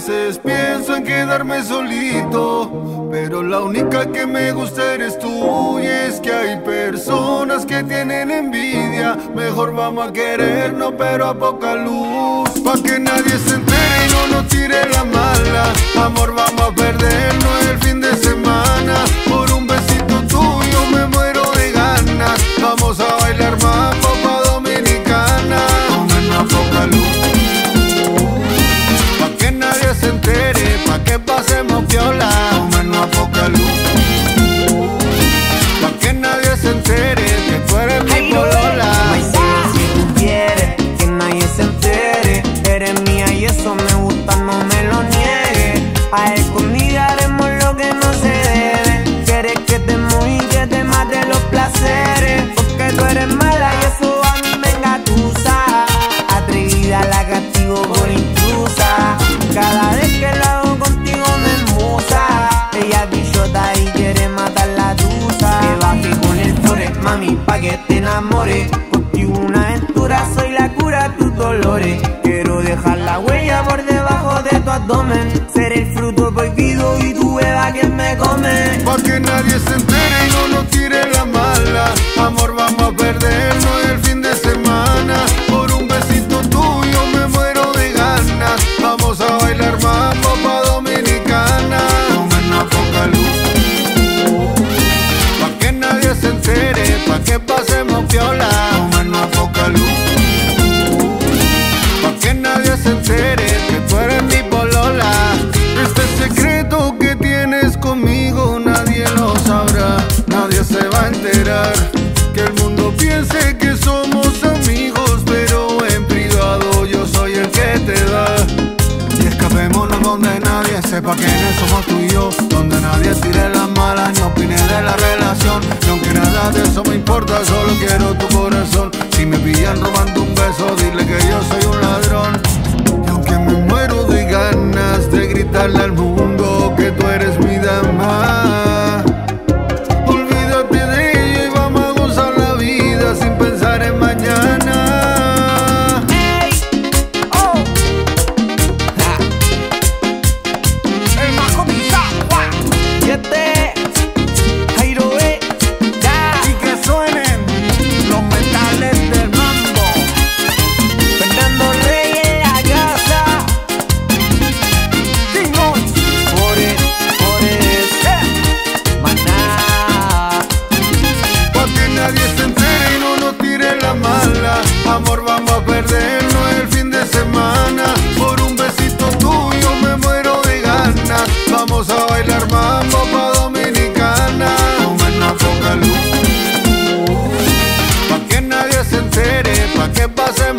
veces pienso en quedarme solito, pero la única que me gusta eres tú. Y es que hay personas que tienen envidia. Mejor vamos a querernos pero a poca luz, pa' que nadie se entere y no nos tire la mala. Amor, vamos a perdernos el fin de semana. Por un besito tuyo me muero de ganas. Vamos a bailar mambo pa' Dominicana, comernos a poca luz, pa' que nadie se entere, pa' que pasemos piola, comernos a poca luz, pa' que nadie se entere que tú eres mi polola. Si tú quieres que nadie se entere, eres mía y eso me gusta, no me lo niegues. A escondidas haremos lo que no se debe. Quieres que te mueva y que te mate los placeres, porque tú eres mala y eso a mí me engatusa. Atrevida la castigo por intrusa. Cada vez que lo hago contigo me hermosa. Ella bichota y quiere matar la tusa. Que baje con el flores, mami, pa' que te enamores. Contigo una aventura, soy la cura de tus dolores. Quiero dejar la huella por debajo de tu abdomen. Ser el fruto prohibido y tu beba que me come. Pa' que nadie se entere y no nos tire la mala. Amor, vamos a perdernos el fin de semana. Por un besito tuyo me muero de ganas. Vamos a bailar mambo pa' Dominicana, comernos a poca luz, pa' que nadie se entere, pa' que pasemos piola, comernos a poca luz, pa' que nadie se entere que tú eres mi polola. Este secreto que tienes conmigo nadie lo sabrá, nadie se va a enterar. Que el mundo piense que somos amigos, pero en privado yo soy el que te da. Y escapémonos donde nadie sepa quiénes somos tú y yo, donde nadie tire las malas ni opine de la relación. Y aunque nada de eso me importa, solo quiero tu corazón. Si me pillan robando un beso, dile que yo soy un ladrón. Y aunque me muero de ganas de gritarle al mundo que tú eres mi dama, olvídate de ella y vamos a gozar la vida sin pensar en mañana. Y que suenen los metales del mambo. Fernando Reyes en la casa. Timón, por ese maná. Pa' que nadie se entere y no nos tire la mala. Amor, vamos a perdernos el fin de semana. Por un besito tuyo me muero de ganas. Vamos a bailar mambo pa' Dominicana, comernos a poca luz, pa' que nadie se entere, pa' que pasemos